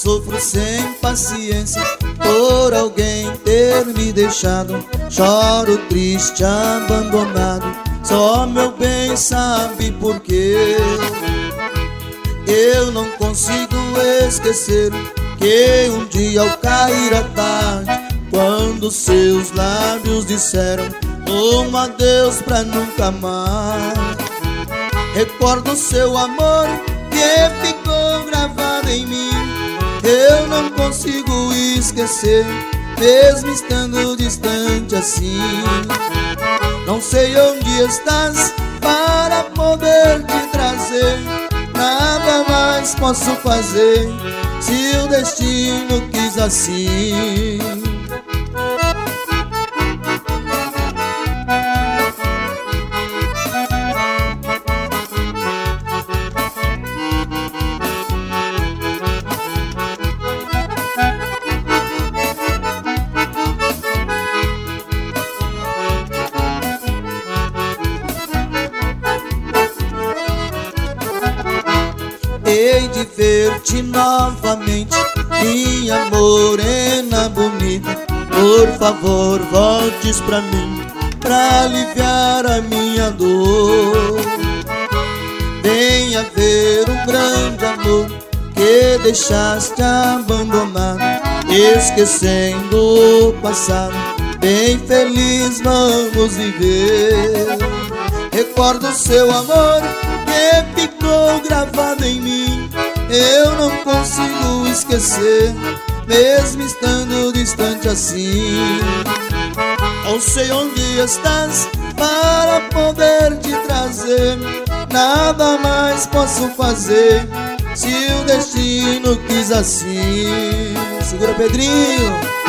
sofro sem paciência por alguém ter me deixado. Choro triste, abandonado, só meu bem sabe por quê. Eu não consigo esquecer que um dia ao cair a tarde, quando seus lábios disseram um adeus pra nunca mais. Recordo seu amor que ficou gravado em mim. Eu não consigo esquecer, mesmo estando distante assim. Não sei onde estás para poder te trazer. Nada mais posso fazer se o destino quis assim. Hei de ver-te novamente, minha morena bonita. Por favor, voltes pra mim, pra aliviar a minha dor. Venha ver um grande amor que deixaste abandonado, esquecendo o passado, bem feliz vamos viver. Recordo seu amor que ficou gravado em mim. Eu não consigo esquecer, mesmo estando distante assim. Não sei onde estás para poder te trazer. Nada mais posso fazer se o destino quis assim. Segura, Pedrinho.